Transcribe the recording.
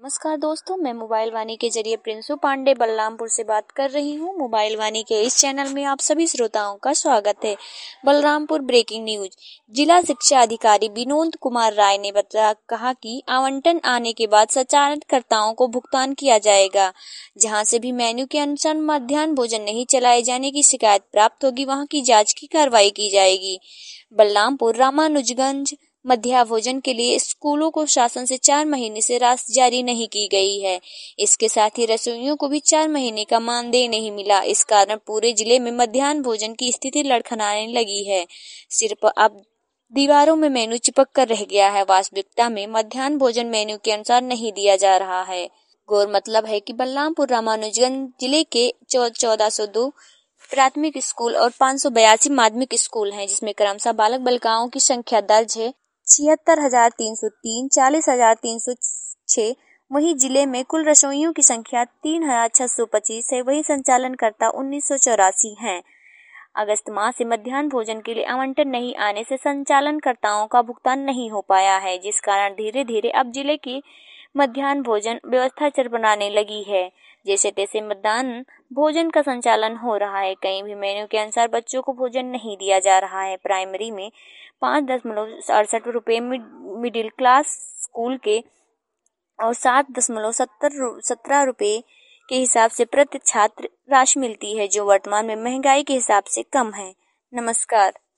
नमस्कार दोस्तों, मैं मोबाइल वाणी के जरिए प्रिंसू पांडे बलरामपुर से बात कर रही हूँ। मोबाइल वाणी के इस चैनल में आप सभी श्रोताओं का स्वागत है। Balrampur breaking news. जिला शिक्षा अधिकारी विनोद कुमार राय ने कहा कि आवंटन आने के बाद संचालनकर्ताओं को भुगतान किया जाएगा। जहाँ से भी मेन्यू के अनुसार मध्याह्न भोजन नहीं चलाए जाने की शिकायत प्राप्त होगी, वहाँ की जाँच की कार्रवाई की जाएगी। बलरामपुर रामानुजगंज मध्याह्न भोजन के लिए स्कूलों को शासन से 4 महीने से राशि जारी नहीं की गई है। इसके साथ ही रसोइयों को भी 4 महीने का मानदेय नहीं मिला। इस कारण पूरे जिले में मध्याह्न भोजन की स्थिति लड़खड़ाने लगी है। सिर्फ अब दीवारों में मेन्यू चिपक कर रह गया है। वास्तविकता में मध्याह्न भोजन मेन्यू के अनुसार नहीं दिया जा रहा है। गौरतलब है कि बलरामपुर रामानुजगंज जिले के 1402 प्राथमिक स्कूल और 582 माध्यमिक स्कूल हैं, जिसमें क्रमशः बालक बालिकाओं की संख्या दर्ज है 76,303, 40,306। वहीं जिले में कुल रसोइयों की संख्या 3,625 है। वहीं संचालनकर्ता 1984 हैं। अगस्त माह से मध्याह्न भोजन के लिए आवंटन नहीं आने से संचालनकर्ताओं का भुगतान नहीं हो पाया है, जिस कारण धीरे धीरे अब जिले की मध्याह्न भोजन व्यवस्था चरमराने लगी है। जैसे तैसे मध्याह्न भोजन का संचालन हो रहा है। कहीं भी मेन्यू के अनुसार बच्चों को भोजन नहीं दिया जा रहा है। प्राइमरी में 5.68 रुपए, मिडिल क्लास स्कूल के और 7.17 रुपए के हिसाब से प्रति छात्र राशि मिलती है, जो वर्तमान में महंगाई के हिसाब से कम है। नमस्कार।